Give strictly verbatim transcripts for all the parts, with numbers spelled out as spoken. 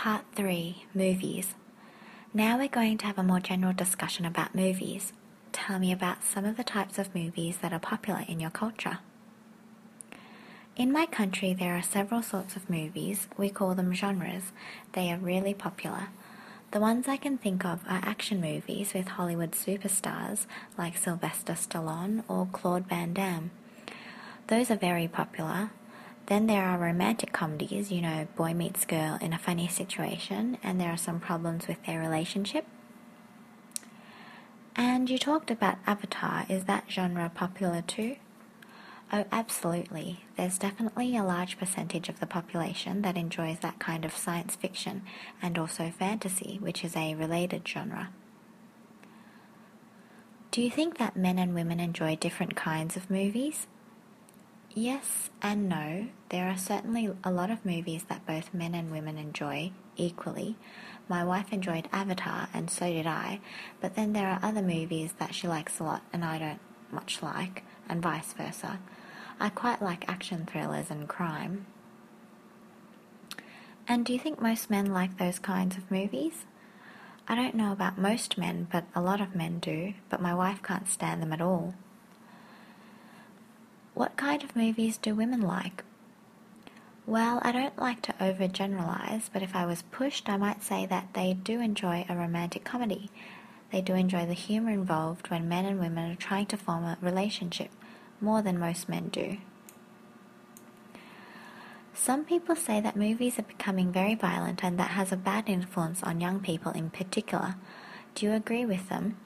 Part three, Movies. Now we're going to have a more general discussion about movies. Tell me about some of the types of movies that are popular in your culture. In my country, there are several sorts of movies. We call them genres. They are really popular. The ones I can think of are action movies with Hollywood superstars like Sylvester Stallone or Claude Van Damme. Those are very popular. Then there are romantic comedies, you know, boy meets girl in a funny situation, and there are some problems with their relationship. And you talked about Avatar. Is that genre popular too? Oh, absolutely. There's definitely a large percentage of the population that enjoys that kind of science fiction and also fantasy, which is a related genre. Do you think that men and women enjoy different kinds of movies? Yes and no. There are certainly a lot of movies that both men and women enjoy equally. My wife enjoyed Avatar, and so did I, but then there are other movies that she likes a lot and I don't much like, and vice versa. I quite like action thrillers and crime. And do you think most men like those kinds of movies? I don't know about most men, but a lot of men do, but my wife can't stand them at all. What kind of movies do women like? Well, I don't like to overgeneralize, but if I was pushed, I might say that they do enjoy a romantic comedy. They do enjoy the humor involved when men and women are trying to form a relationship, more than most men do. Some people say that movies are becoming very violent and that has a bad influence on young people in particular. Do you agree with them?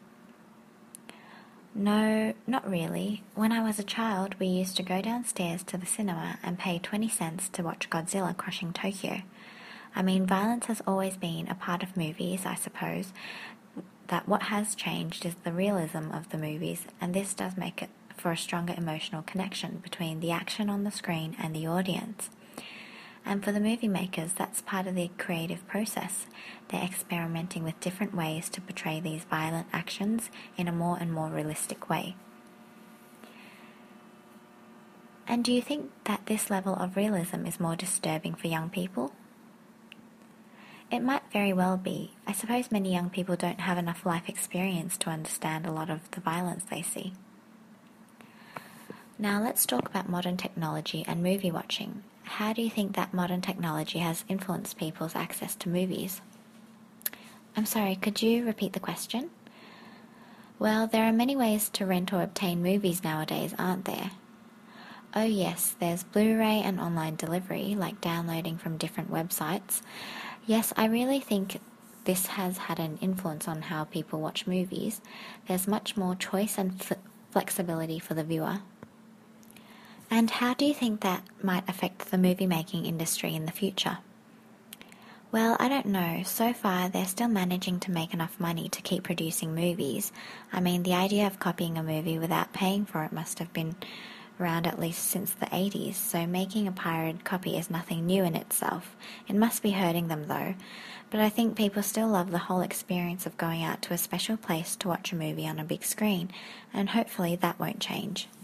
No, not really. When I was a child, we used to go downstairs to the cinema and pay twenty cents to watch Godzilla crushing Tokyo. I mean, violence has always been a part of movies, I suppose. That what has changed is the realism of the movies, and this does make it for a stronger emotional connection between the action on the screen and the audience. And for the movie makers, that's part of the creative process. They're experimenting with different ways to portray these violent actions in a more and more realistic way. And do you think that this level of realism is more disturbing for young people? It might very well be. I suppose many young people don't have enough life experience to understand a lot of the violence they see. Now let's talk about modern technology and movie watching. How do you think that modern technology has influenced people's access to movies? I'm sorry, could you repeat the question? Well, there are many ways to rent or obtain movies nowadays, aren't there? Oh yes, there's Blu-ray and online delivery, like downloading from different websites. Yes, I really think this has had an influence on how people watch movies. There's much more choice and f- flexibility for the viewer. And how do you think that might affect the movie-making industry in the future? Well, I don't know. So far, they're still managing to make enough money to keep producing movies. I mean, the idea of copying a movie without paying for it must have been around at least since the eighties, so making a pirated copy is nothing new in itself. It must be hurting them, though. But I think people still love the whole experience of going out to a special place to watch a movie on a big screen, and hopefully that won't change.